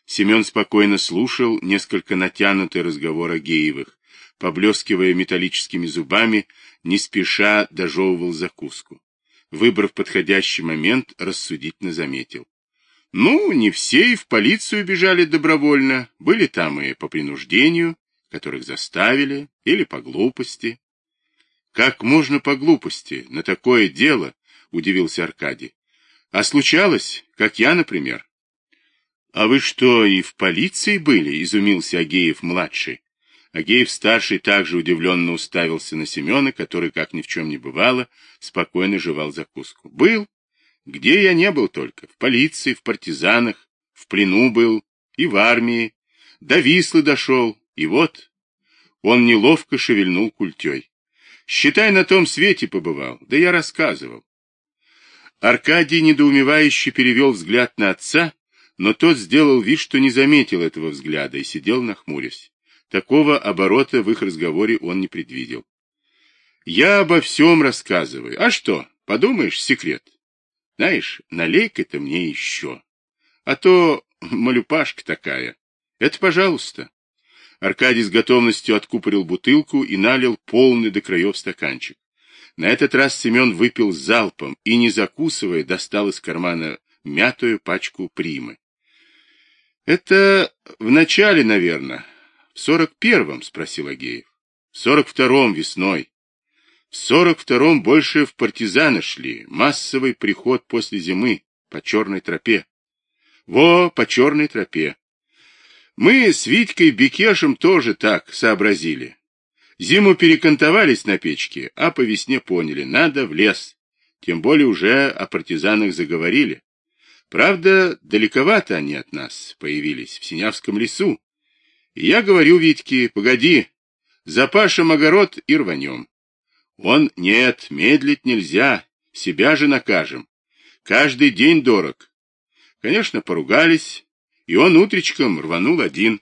Семен спокойно слушал несколько натянутый разговор Агеевых, поблескивая металлическими зубами, не спеша дожевывал закуску. Выбрав подходящий момент, рассудительно заметил. Ну, не все и в полицию бежали добровольно, были там и по принуждению, которых заставили, или по глупости. Как можно по глупости на такое дело, удивился Аркадий. А случалось, как я, например. А вы что, и в полиции были? Изумился Агеев-младший. Агеев-старший также удивленно уставился на Семена, который, как ни в чем не бывало, спокойно жевал закуску. Был. Где я не был только? В полиции, в партизанах, в плену был, и в армии. До Вислы дошел, и вот. Он неловко шевельнул культей. Считай, на том свете побывал, да я рассказывал. Аркадий недоумевающе перевел взгляд на отца, но тот сделал вид, что не заметил этого взгляда и сидел нахмурясь. Такого оборота в их разговоре он не предвидел. Я обо всем рассказываю. А что, подумаешь, секрет. Знаешь, налей-ка-то мне еще. А то малюпашка такая. Это пожалуйста. Аркадий с готовностью откупорил бутылку и налил полный до краев стаканчик. На этот раз Семен выпил залпом и, не закусывая, достал из кармана мятую пачку примы. Это в начале, наверное. В 41-м, спросил Агеев. В 42-м весной. В 42-м больше в партизаны шли. Массовый приход после зимы по черной тропе. Во, по черной тропе. Мы с Витькой Бекешем тоже так сообразили. Зиму перекантовались на печке, а по весне поняли, надо в лес. Тем более уже о партизанах заговорили. Правда, далековато они от нас появились, в Синявском лесу. И я говорю Витьке, погоди, запашем огород и рванем. Он, нет, медлить нельзя, себя же накажем. Каждый день дорог. Конечно, поругались, и он утречком рванул один.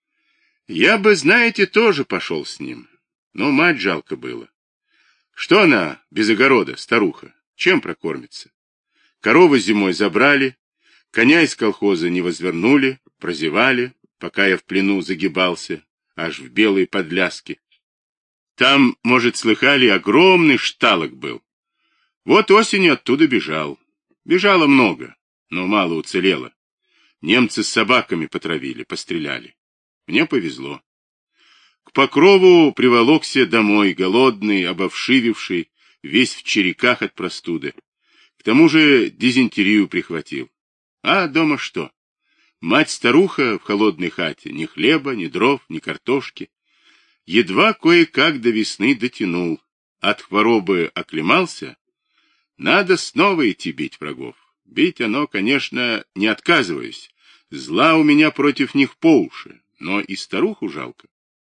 Я бы, знаете, тоже пошел с ним, но мать жалко было. Что она без огорода, старуха, чем прокормится? Коровы зимой забрали, коня из колхоза не возвернули, прозевали, пока я в плену загибался, аж в белые подляски. Там, может, слыхали, огромный шталок был. Вот осенью оттуда бежал. Бежало много, но мало уцелело. Немцы с собаками потравили, постреляли. Мне повезло. К Покрову приволокся домой, голодный, обовшививший, весь в череках от простуды. К тому же дизентерию прихватил. А дома что? Мать-старуха в холодной хате, ни хлеба, ни дров, ни картошки. Едва кое-как до весны дотянул. От хворобы оклемался. Надо снова идти бить врагов. Бить оно, конечно, не отказываюсь. Зла у меня против них по уши, но и старуху жалко.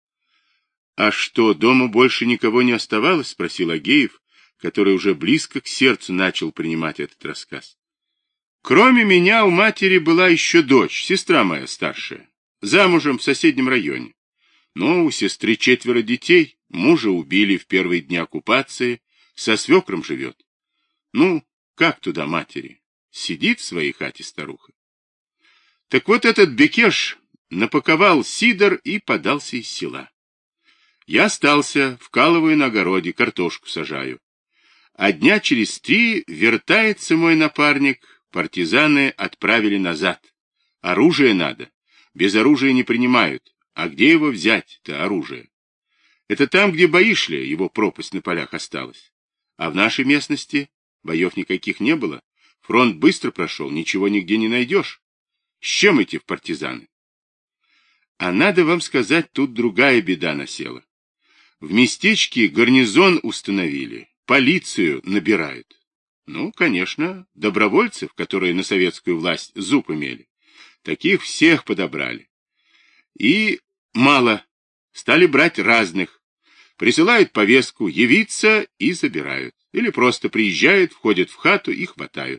— А что, дома больше никого не оставалось? — спросил Агеев, который уже близко к сердцу начал принимать этот рассказ. — Кроме меня у матери была еще дочь, сестра моя старшая, замужем в соседнем районе. Но у сестры 4 детей, мужа убили в первые дни оккупации, со свекром живет. Ну, как туда матери? Сидит в своей хате старуха. Так вот этот Бекеш напаковал сидор и подался из села. Я остался, вкалываю на огороде, картошку сажаю. А дня через 3 вертается мой напарник, партизаны отправили назад. Оружие надо, без оружия не принимают. А где его взять-то, оружие? Это там, где бои шли, его пропасть на полях осталась. А в нашей местности боев никаких не было. Фронт быстро прошел, ничего нигде не найдешь. С чем идти в партизаны? А надо вам сказать, тут другая беда насела. В местечке гарнизон установили, полицию набирают. Ну, конечно, добровольцев, которые на советскую власть зуб имели. Таких всех подобрали. И мало. Стали брать разных. Присылают повестку, явиться и забирают. Или просто приезжают, входят в хату и хватают.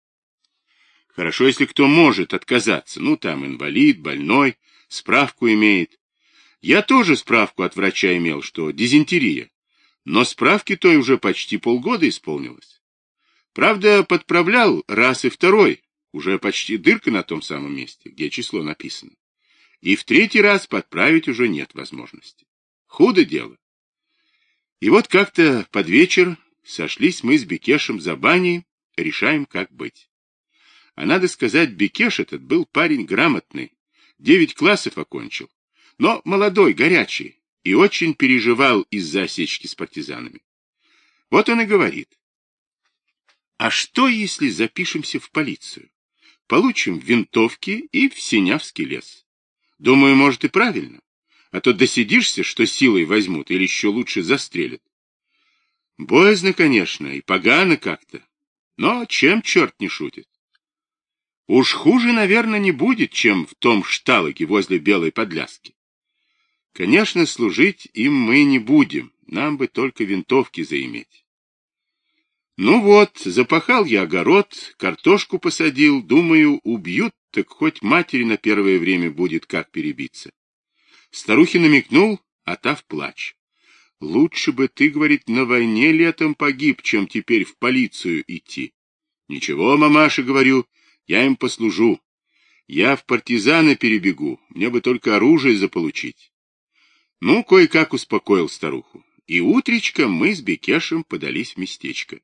Хорошо, если кто может отказаться. Ну, там инвалид, больной, справку имеет. Я тоже справку от врача имел, что дизентерия. Но справки той уже почти полгода исполнилось. Правда, подправлял раз и второй. Уже почти дырка на том самом месте, где число написано. И в третий раз подправить уже нет возможности. Худо дело. И вот как-то под вечер сошлись мы с Бекешем за баней, решаем, как быть. А надо сказать, Бекеш этот был парень грамотный, 9 классов окончил, но молодой, горячий, и очень переживал из-за осечки с партизанами. Вот он и говорит: а что, если запишемся в полицию? Получим винтовки и в Синявский лес. Думаю, может, и правильно. А то досидишься, что силой возьмут, или еще лучше застрелят. Боязно, конечно, и погано как-то. Но чем черт не шутит? Уж хуже, наверное, не будет, чем в том шталоге возле Белой Подляски. Конечно, служить им мы не будем, нам бы только винтовки заиметь. Ну вот, запахал я огород, картошку посадил, думаю, убьют, так хоть матери на первое время будет как перебиться. Старухе намекнул, а та в плач. Лучше бы ты, говорит, на войне летом погиб, чем теперь в полицию идти. Ничего, мамаша, говорю, я им послужу. Я в партизаны перебегу, мне бы только оружие заполучить. Ну, кое-как успокоил старуху. И утречком мы с Бекешем подались в местечко.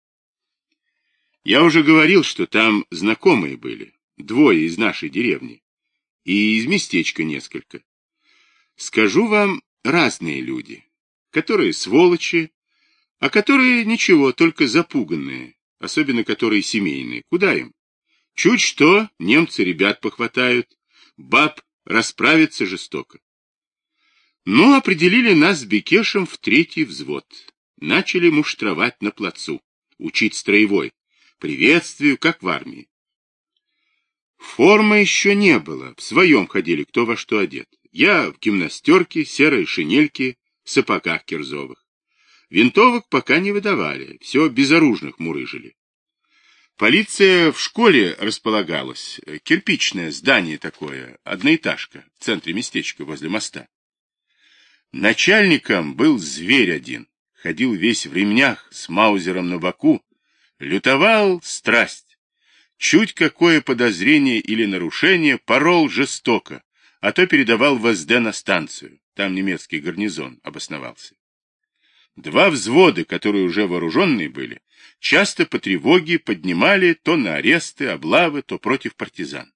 Я уже говорил, что там знакомые были, 2 из нашей деревни, и из местечка несколько. Скажу вам, разные люди, которые сволочи, а которые ничего, только запуганные, особенно которые семейные. Куда им? Чуть что, немцы ребят похватают, баб расправятся жестоко. Ну, определили нас с Бекешем в 3-й взвод. Начали муштровать на плацу, учить строевой, приветствию, как в армии. Формы еще не было, в своем ходили, кто во что одет. Я в гимнастерке, серой шинельке, сапогах кирзовых. Винтовок пока не выдавали, все безоружных мурыжили. Полиция в школе располагалась, кирпичное здание такое, одноэтажка, в центре местечка возле моста. Начальником был зверь один, ходил весь в ремнях, с маузером на боку, лютовал страсть. Чуть какое подозрение или нарушение порол жестоко, а то передавал в СД на станцию, там немецкий гарнизон обосновался. 2 взвода, которые уже вооруженные были, часто по тревоге поднимали то на аресты, облавы, то против партизан.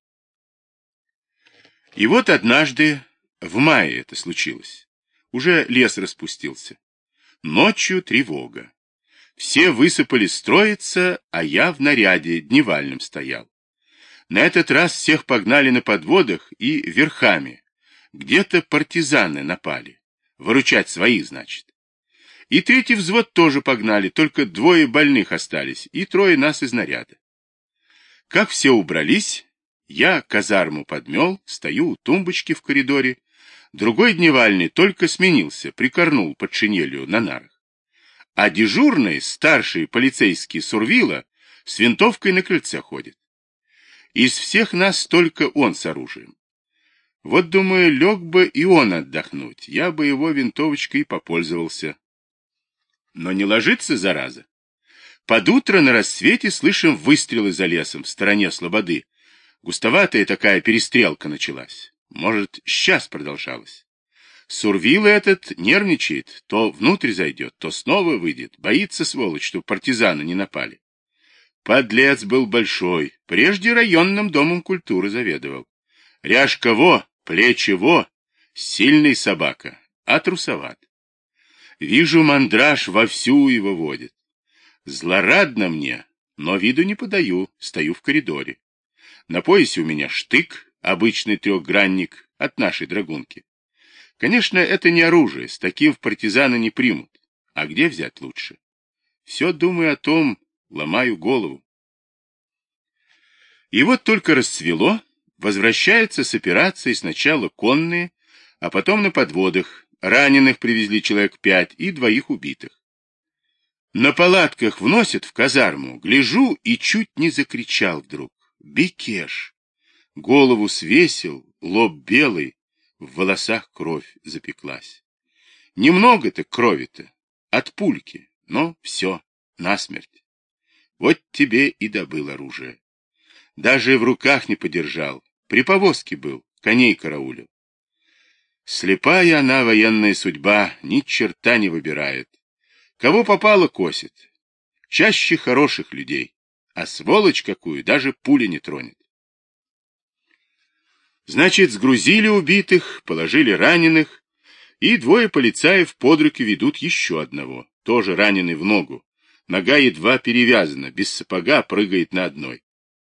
И вот однажды, в мае это случилось, уже лес распустился. Ночью тревога. Все высыпали строиться, а я в наряде дневальным стоял. На этот раз всех погнали на подводах и верхами. Где-то партизаны напали. Выручать своих, значит. И 3-й взвод тоже погнали, только 2 больных остались, и 3 нас из наряда. Как все убрались, я казарму подмел, стою у тумбочки в коридоре. Другой дневальный только сменился, прикорнул под шинелью на нарах. А дежурный, старший полицейский Сурвила, с винтовкой на крыльце ходит. Из всех нас только он с оружием. Вот, думаю, лег бы и он отдохнуть, я бы его винтовочкой и попользовался. Но не ложится, зараза. Под утро на рассвете слышим выстрелы за лесом, в стороне слободы. Густоватая такая перестрелка началась. Может, сейчас продолжалась. Сурвила этот нервничает, то внутрь зайдет, то снова выйдет. Боится, сволочь, что партизаны не напали. Подлец был большой, прежде районным домом культуры заведовал. Ряжка во, плечи во, сильный собака, а трусоват. Вижу, мандраж вовсю его водит. Злорадно мне, но виду не подаю, стою в коридоре. На поясе у меня штык, обычный 3-гранник от нашей драгунки. Конечно, это не оружие, с таким в партизаны не примут. А где взять лучше? Все думаю о том, ломаю голову. И вот только расцвело, возвращаются с операции сначала конные, а потом на подводах. Раненых привезли человек 5 и 2 убитых. На палатках вносят в казарму, гляжу и чуть не закричал вдруг. Бекеш! Голову свесил, лоб белый, в волосах кровь запеклась. Немного-то крови-то, от пульки, но все, насмерть. Вот тебе и добыл оружие. Даже в руках не подержал. При повозке был, коней караулил. Слепая она, военная судьба, ни черта не выбирает. Кого попало, косит. Чаще хороших людей. А сволочь какую даже пуля не тронет. Значит, сгрузили убитых, положили раненых, и двое полицаев под руки ведут еще одного, тоже раненый в ногу. Нога едва перевязана, без сапога прыгает на одной.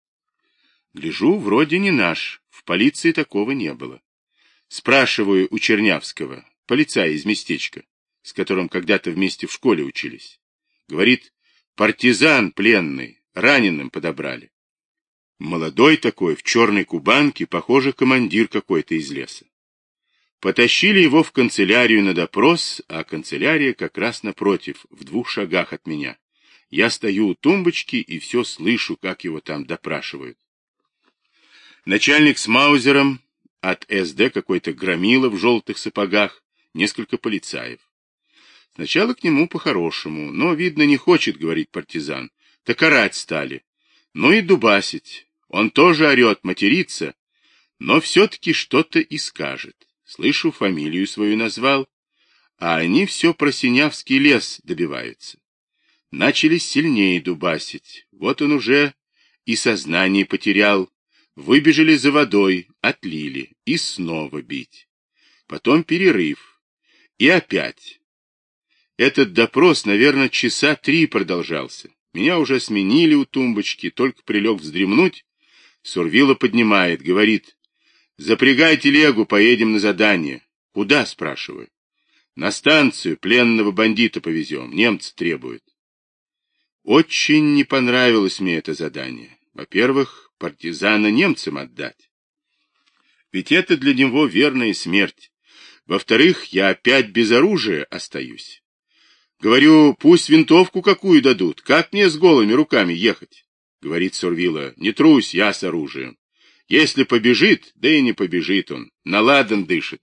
Гляжу, вроде не наш, в полиции такого не было. Спрашиваю у Чернявского, полицая из местечка, с которым когда-то вместе в школе учились. Говорит, партизан пленный, раненым подобрали. Молодой такой, в черной кубанке, похоже, командир какой-то из леса. Потащили его в канцелярию на допрос, а канцелярия как раз напротив, в 2 шагах от меня. Я стою у тумбочки и все слышу, как его там допрашивают. Начальник с маузером, от СД какой-то громила в желтых сапогах, несколько полицаев. Сначала к нему по-хорошему, но, видно, не хочет, говорить партизан. Так орать стали. Ну и дубасить. Он тоже орет, матерится, но все-таки что-то и скажет. Слышу, фамилию свою назвал, а они все про Синявский лес добиваются. Начали сильнее дубасить. Вот он уже и сознание потерял. Выбежали за водой, отлили и снова бить. Потом перерыв. И опять. Этот допрос, наверное, часа 3 продолжался. Меня уже сменили у тумбочки, только прилег вздремнуть. Сурвило поднимает, говорит, запрягай телегу, поедем на задание. Куда, спрашиваю. На станцию пленного бандита повезем, немцы требуют. Очень не понравилось мне это задание. Во-первых, партизана немцам отдать. Ведь это для него верная смерть. Во-вторых, я опять без оружия остаюсь. Говорю, пусть винтовку какую дадут, как мне с голыми руками ехать? Говорит Сурвило, не трусь, я с оружием. Если побежит, да и не побежит он, наладан дышит.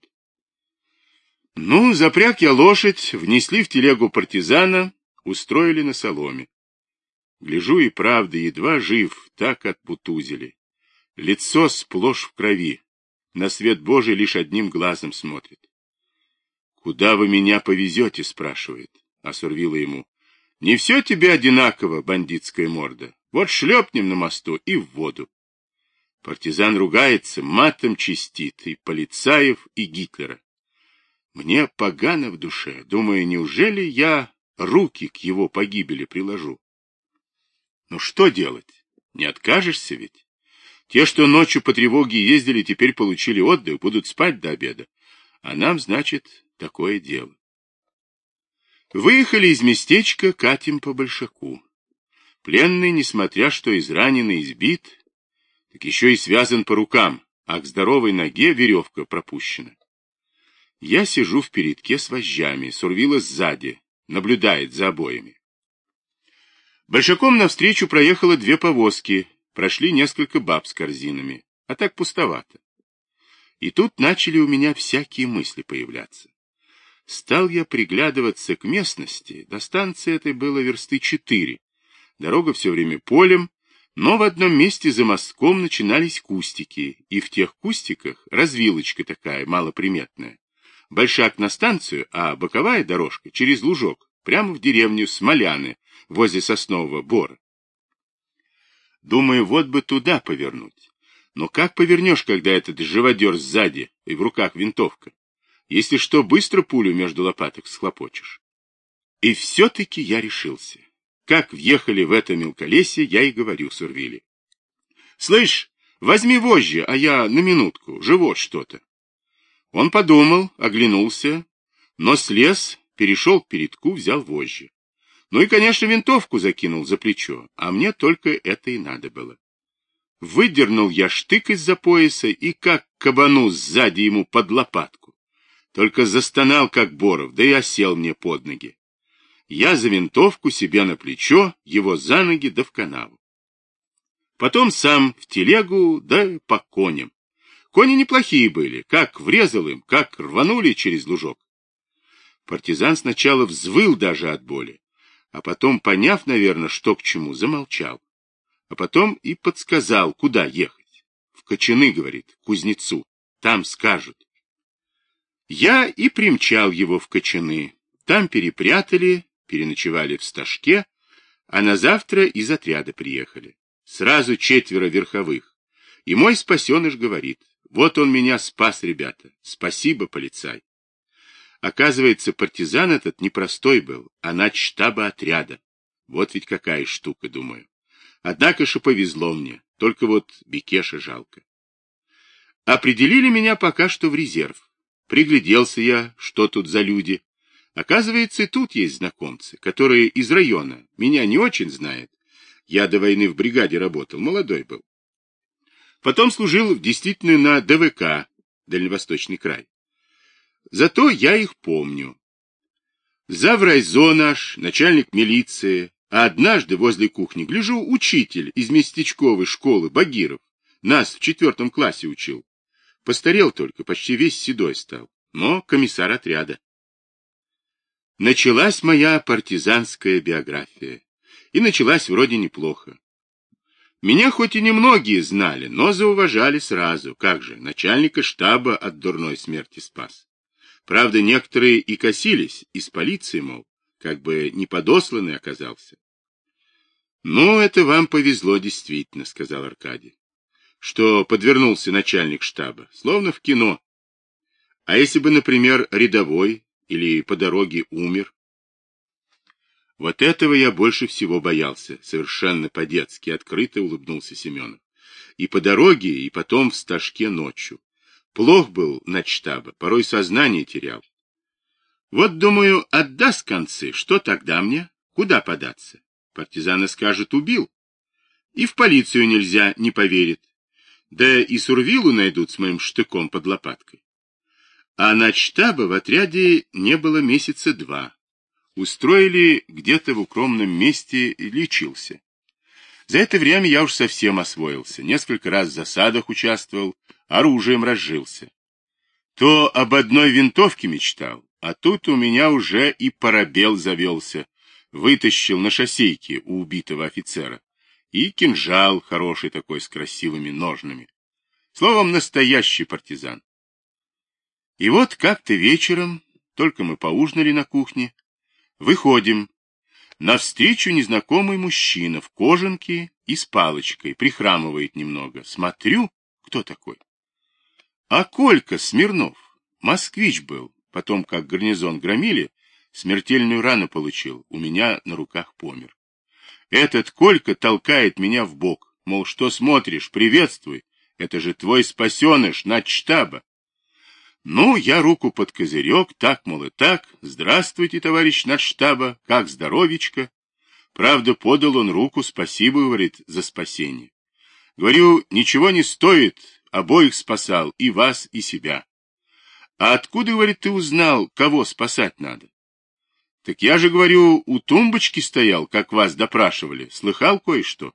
Ну, запряг я лошадь, внесли в телегу партизана, устроили на соломе. Гляжу и правда, едва жив, так отбутузили. Лицо сплошь в крови, на свет Божий лишь одним глазом смотрит. «Куда вы меня повезете?» — спрашивает. А Сурвило ему, «Не все тебе одинаково, бандитская морда. Вот шлепнем на мосту и в воду». Партизан ругается, матом чистит и полицаев, и Гитлера. Мне погано в душе, думаю, неужели я руки к его погибели приложу? Ну что делать? Не откажешься ведь? Те, что ночью по тревоге ездили, теперь получили отдых, будут спать до обеда. А нам, значит, такое дело. Выехали из местечка, катим по Большаку. Пленный, несмотря что израненный, избит, так еще и связан по рукам, а к здоровой ноге веревка пропущена. Я сижу в передке с вожжами, Сурвило сзади, наблюдает за обоями. Большаком навстречу проехало 2 повозки, прошли несколько баб с корзинами, а так пустовато. И тут начали у меня всякие мысли появляться. Стал я приглядываться к местности, до станции этой было версты 4. Дорога все время полем, но в одном месте за мостком начинались кустики, и в тех кустиках развилочка такая, малоприметная. Большак на станцию, а боковая дорожка через лужок, прямо в деревню Смоляны, возле соснового бора. Думаю, вот бы туда повернуть. Но как повернешь, когда этот живодер сзади и в руках винтовка? Если что, быстро пулю между лопаток схлопочешь. И все-таки я решился. Как въехали в это мелколесье, я и говорю Сурвиле. Слышь, возьми вожжи, а я на минутку, живот что-то. Он подумал, оглянулся, но слез, перешел к передку, взял вожжи. Ну и, конечно, винтовку закинул за плечо, а мне только это и надо было. Выдернул я штык из-за пояса и как кабану сзади ему под лопатку. Только застонал, как Боров, да и осел мне под ноги. Я за винтовку себе на плечо, его за ноги да в канаву. Потом сам в телегу, да по коням. Кони неплохие были, как врезал им, как рванули через лужок. Партизан сначала взвыл даже от боли, а потом, поняв, наверное, что к чему, замолчал. а потом и подсказал, куда ехать. В Кочаны, говорит, к кузнецу, там скажут. Я и примчал его в Кочаны. Там перепрятали, переночевали в Сташке, а на завтра из отряда приехали. Сразу 4 верховых. И мой спасеныш говорит: вот он меня спас, ребята, спасибо, полицай. Оказывается, партизан этот непростой был, а начштаба отряда. Вот ведь какая штука, думаю. Однако же повезло мне, только вот Бекеша жалко. Определили меня пока что в резерв. Пригляделся я, что тут за люди. Оказывается, и тут есть знакомцы, которые из района, меня не очень знают. Я до войны в бригаде работал, молодой был. Потом служил действительно на ДВК, Дальневосточный край. Зато я их помню. Заврайзо наш, начальник милиции, а однажды возле кухни, гляжу, учитель из местечковой школы Багиров, нас в 4 классе учил. Постарел только, почти весь седой стал, но комиссар отряда. Началась моя партизанская биография. И началась вроде неплохо. Меня хоть и немногие знали, но зауважали сразу. Как же, начальника штаба от дурной смерти спас. Правда, некоторые и косились, из полиции, мол, как бы не подосланный оказался. «Ну, это вам повезло действительно», — сказал Аркадий, «что подвернулся начальник штаба, словно в кино. А если бы, например, рядовой или по дороге умер?» Вот этого я больше всего боялся, совершенно по-детски, открыто улыбнулся Семенов. И по дороге, и потом в Сташке ночью. Плох был начштаба, порой сознание терял. Вот, думаю, отдаст концы, что тогда мне? Куда податься? Партизаны скажут, убил. И в полицию нельзя, не поверит. Да и Сурвилу найдут с моим штыком под лопаткой. А начштаба в отряде не было месяца 2. Устроили где-то в укромном месте и лечился. За это время я уж совсем освоился, несколько раз в засадах участвовал, оружием разжился. То об одной винтовке мечтал, а тут у меня уже и парабел завелся, вытащил на шоссейке у убитого офицера. И кинжал хороший такой с красивыми ножнами. Словом, настоящий партизан. И вот как-то вечером, только мы поужинали на кухне, выходим. Навстречу незнакомый мужчина в кожанке и с палочкой, прихрамывает немного. Смотрю, кто такой? А Колька Смирнов, москвич был, потом, как гарнизон громили, смертельную рану получил, у меня на руках помер. Этот Колька толкает меня в бок, мол, что смотришь, приветствуй, это же твой спасеныш, начштаба. Ну, я руку под козырек, так, мол, и так. Здравствуйте, товарищ начштаба, как здоровечко. Правда, подал он руку, спасибо, говорит, за спасение. Говорю, ничего не стоит, обоих спасал, и вас, и себя. А откуда, говорит, ты узнал, кого спасать надо? Так я же, говорю, у тумбочки стоял, как вас допрашивали, слыхал кое-что?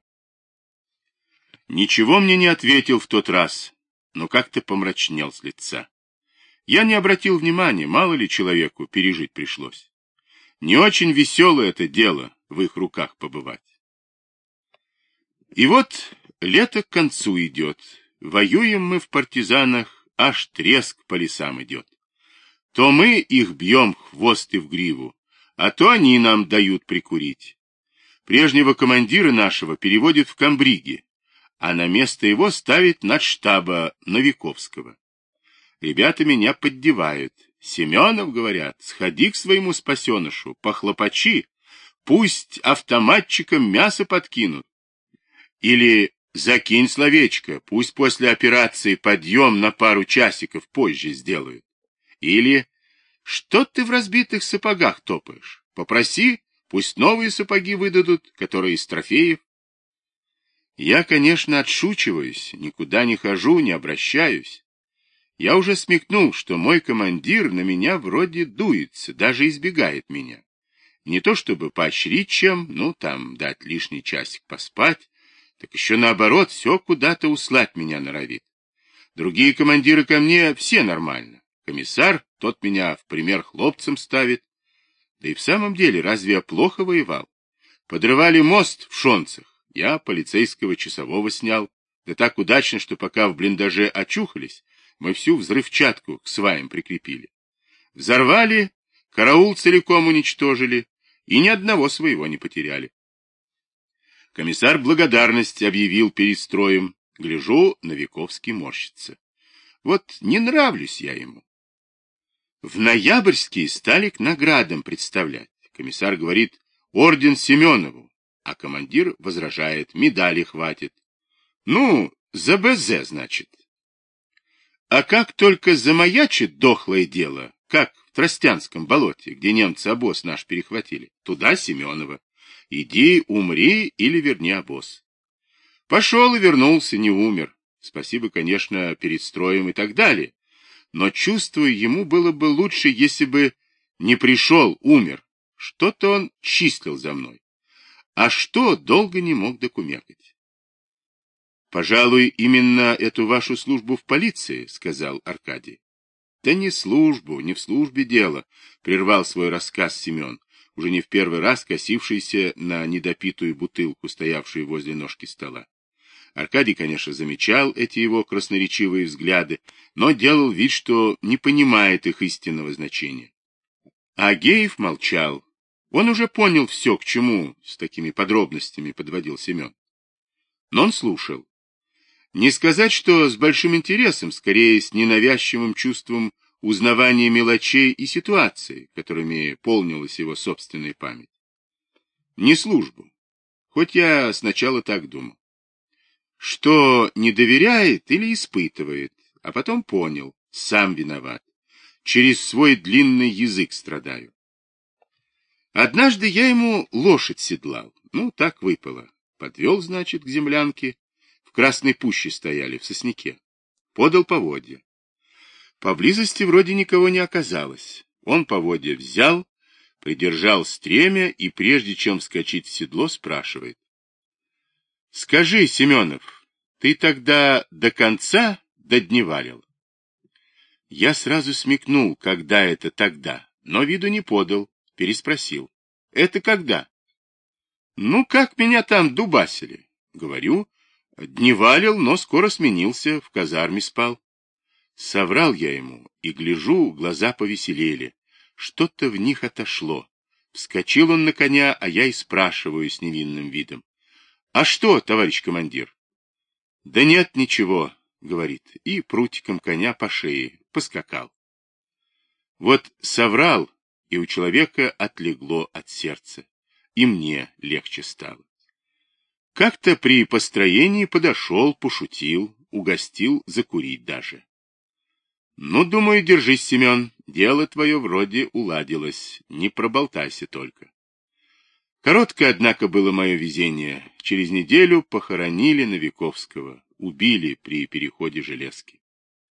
Ничего мне не ответил в тот раз, но как-то помрачнел с лица. Я не обратил внимания, мало ли человеку пережить пришлось. Не очень веселое это дело в их руках побывать. И вот лето к концу идет. Воюем мы в партизанах, аж треск по лесам идет. То мы их бьем хвост и в гриву, а то они нам дают прикурить. Прежнего командира нашего переводят в комбриги, а на место его ставит начштаба Новиковского. Ребята меня поддевают. Семенов, говорят, сходи к своему спасенышу, похлопочи, пусть автоматчикам мясо подкинут. Или закинь словечко, пусть после операции подъем на пару часиков позже сделают. Или что ты в разбитых сапогах топаешь? Попроси, пусть новые сапоги выдадут, которые из трофеев. Я, конечно, отшучиваюсь, никуда не хожу, не обращаюсь. Я уже смекнул, что мой командир на меня вроде дуется, даже избегает меня. Не то чтобы поощрить чем, ну, там, дать лишний часик поспать, так еще наоборот, все куда-то услать меня норовит. Другие командиры ко мне все нормально. Комиссар, тот меня в пример хлопцам ставит. Да и в самом деле, разве я плохо воевал? Подрывали мост в Шонцах, Я полицейского часового снял. Да так удачно, что пока в блиндаже очухались, мы всю взрывчатку к сваям прикрепили. Взорвали, караул целиком уничтожили, и ни одного своего не потеряли. Комиссар благодарность объявил перед строем. Гляжу, Новиковский морщится. Вот не нравлюсь я ему. В ноябрьские стали к наградам представлять. Комиссар говорит: орден Семенову, а командир возражает: медали хватит. Ну, за БЗ, значит. А как только замаячит дохлое дело, как в Тростянском болоте, где немцы обоз наш перехватили, туда Семенова. Иди, умри или верни обоз. Пошел и вернулся, не умер. Спасибо, конечно, перед строем и так далее. Но, чувствую, ему было бы лучше, если бы не пришел, умер. Что-то он числил за мной. А что, долго не мог докумекать. «Пожалуй, именно эту вашу службу в полиции», — сказал Аркадий. «Да не службу, не в службе дело», — прервал свой рассказ Семен, уже не в первый раз косившийся на недопитую бутылку, стоявшую возле ножки стола. Аркадий, конечно, замечал эти его красноречивые взгляды, но делал вид, что не понимает их истинного значения. А Агеев молчал. Он уже понял все, к чему с такими подробностями подводил Семен. Но он слушал. Не сказать, что с большим интересом, скорее с ненавязчивым чувством узнавания мелочей и ситуаций, которыми полнилась его собственная память. Не службу, хоть я сначала так думал. Что не доверяет или испытывает, а потом понял, сам виноват. Через свой длинный язык страдаю. Однажды я ему лошадь седлал. Ну, так выпало. Подвел, значит, к землянке. В Красной Пуще стояли, в сосняке. Подал поводья. Поблизости вроде никого не оказалось. Он поводья взял, придержал стремя и, прежде чем вскочить в седло, спрашивает: «Скажи, Семенов, ты тогда до конца додневалил?» Я сразу смекнул, когда это тогда, но виду не подал, переспросил: «Это когда?» «Ну, как меня там дубасили?» Говорю: «Дневалил, но скоро сменился, в казарме спал». Соврал я ему, и гляжу, глаза повеселели. Что-то в них отошло. Вскочил он на коня, а я и спрашиваю с невинным видом: «А что, товарищ командир?» «Да нет, ничего», — говорит, и прутиком коня по шее поскакал. Вот соврал, и у человека отлегло от сердца, и мне легче стало. Как-то при построении подошел, пошутил, угостил закурить даже. Ну, думаю, держись, Семен, дело твое вроде уладилось, не проболтайся только. Короткое, однако, было мое везение. Через неделю похоронили Новиковского, убили при переходе железки.